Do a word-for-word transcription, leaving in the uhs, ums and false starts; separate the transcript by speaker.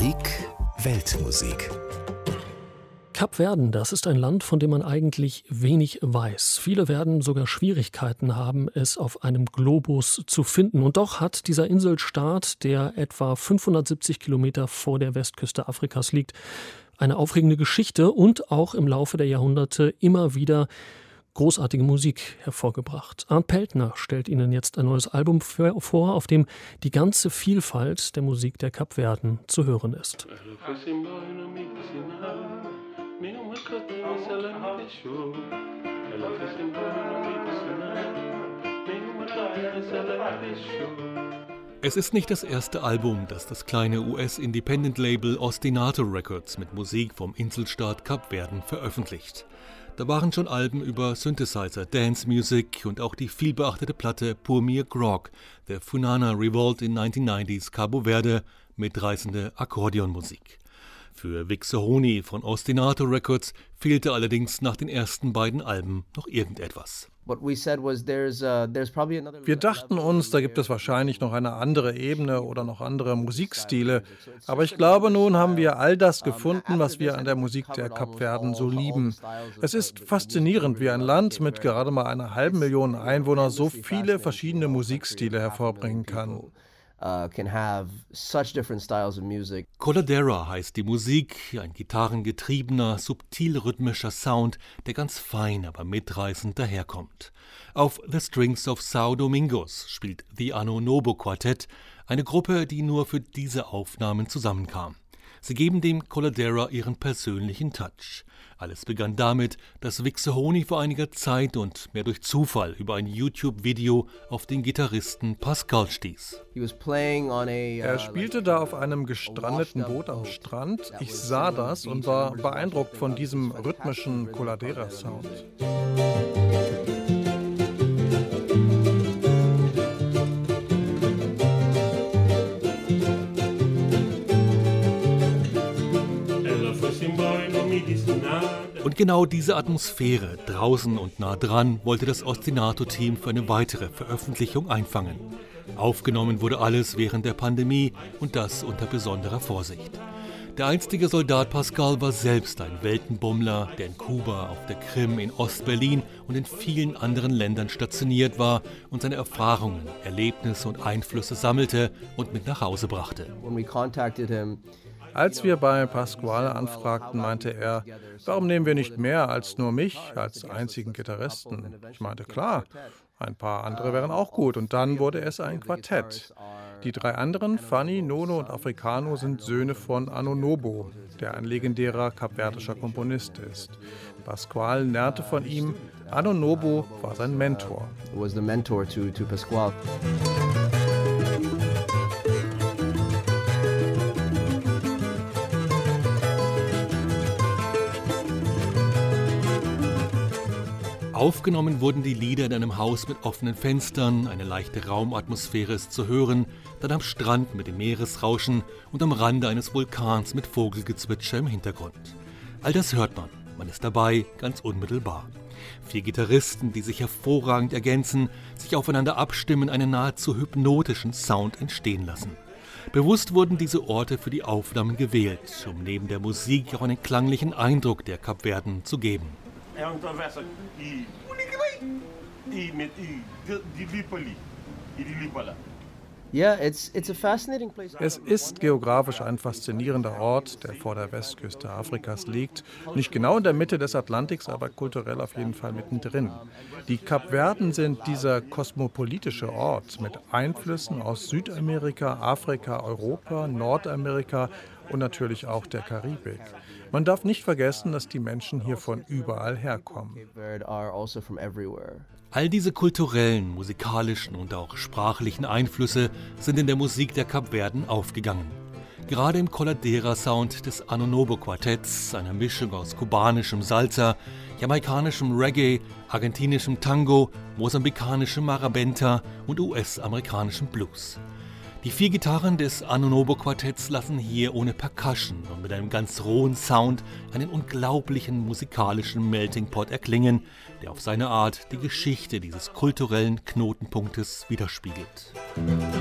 Speaker 1: Musik Weltmusik.
Speaker 2: Kapverden, das ist ein Land, von dem man eigentlich wenig weiß. Viele werden sogar Schwierigkeiten haben, es auf einem Globus zu finden. Und doch hat dieser Inselstaat, der etwa fünfhundertsiebzig Kilometer vor der Westküste Afrikas liegt, eine aufregende Geschichte und auch im Laufe der Jahrhunderte immer wieder großartige Musik hervorgebracht. Arndt Peltner stellt Ihnen jetzt ein neues Album vor, auf dem die ganze Vielfalt der Musik der Kapverden zu hören ist.
Speaker 3: Es ist nicht das erste Album, das das kleine U S-Independent-Label Ostinato Records mit Musik vom Inselstaat Kapverden veröffentlicht. Da waren schon Alben über Synthesizer, Dance Music und auch die vielbeachtete Platte Pour Mir Grog, der Funana Revolt in neunzehnhundertneunziger Cabo Verde, mitreißende Akkordeonmusik. Für Vic Sohoni von Ostinato Records fehlte allerdings nach den ersten beiden Alben noch irgendetwas.
Speaker 4: Wir dachten uns, da gibt es wahrscheinlich noch eine andere Ebene oder noch andere Musikstile. Aber ich glaube, nun haben wir all das gefunden, was wir an der Musik der Kapverden so lieben. Es ist faszinierend, wie ein Land mit gerade mal einer halben Million Einwohnern so viele verschiedene Musikstile hervorbringen kann.
Speaker 5: Uh, can have such different styles of music.
Speaker 3: Coladera heißt die Musik, ein gitarrengetriebener, subtil rhythmischer Sound, der ganz fein, aber mitreißend daherkommt. Auf The Strings of São Domingos spielt The Ano Nobo Quartet, eine Gruppe, die nur für diese Aufnahmen zusammenkam. Sie geben dem Coladera ihren persönlichen Touch. Alles begann damit, dass Vic Sohoni vor einiger Zeit und mehr durch Zufall über ein YouTube-Video auf den Gitarristen Pascal stieß.
Speaker 4: Er spielte da auf einem gestrandeten Boot am Strand. Ich sah das und war beeindruckt von diesem rhythmischen Coladera-Sound.
Speaker 3: Und genau diese Atmosphäre, draußen und nah dran, wollte das Ostinato-Team für eine weitere Veröffentlichung einfangen. Aufgenommen wurde alles während der Pandemie und das unter besonderer Vorsicht. Der einstige Soldat Pascal war selbst ein Weltenbummler, der in Kuba, auf der Krim, in Ostberlin und in vielen anderen Ländern stationiert war und seine Erfahrungen, Erlebnisse und Einflüsse sammelte und mit nach Hause brachte.
Speaker 4: Als wir bei Pasquale anfragten, meinte er, warum nehmen wir nicht mehr als nur mich, als einzigen Gitarristen? Ich meinte, klar, ein paar andere wären auch gut. Und dann wurde es ein Quartett. Die drei anderen, Fanny, Nono und Africano, sind Söhne von Ano Nobo, der ein legendärer kapverdischer Komponist ist. Pasquale lernte von ihm, Ano Nobo war sein Mentor.
Speaker 5: Was the mentor to, to Pasquale.
Speaker 3: Aufgenommen wurden die Lieder in einem Haus mit offenen Fenstern, eine leichte Raumatmosphäre ist zu hören, dann am Strand mit dem Meeresrauschen und am Rande eines Vulkans mit Vogelgezwitscher im Hintergrund. All das hört man, man ist dabei, ganz unmittelbar. Vier Gitarristen, die sich hervorragend ergänzen, sich aufeinander abstimmen, einen nahezu hypnotischen Sound entstehen lassen. Bewusst wurden diese Orte für die Aufnahmen gewählt, um neben der Musik auch einen klanglichen Eindruck der Kapverden zu geben.
Speaker 4: Es ist geografisch ein faszinierender Ort, der vor der Westküste Afrikas liegt. Nicht genau in der Mitte des Atlantiks, aber kulturell auf jeden Fall mittendrin. Die Kapverden sind dieser kosmopolitische Ort mit Einflüssen aus Südamerika, Afrika, Europa, Nordamerika und natürlich auch der Karibik. Man darf nicht vergessen, dass die Menschen hier von überall herkommen.
Speaker 3: All diese kulturellen, musikalischen und auch sprachlichen Einflüsse sind in der Musik der Kapverden aufgegangen. Gerade im Coladera-Sound des Ano Nobo Quartetts, einer Mischung aus kubanischem Salsa, jamaikanischem Reggae, argentinischem Tango, mosambikanischem Marabenta und U S-amerikanischem Blues. Die vier Gitarren des Ano Nobo Quartetts lassen hier ohne Percussion und mit einem ganz rohen Sound einen unglaublichen musikalischen Melting Pot erklingen, der auf seine Art die Geschichte dieses kulturellen Knotenpunktes widerspiegelt.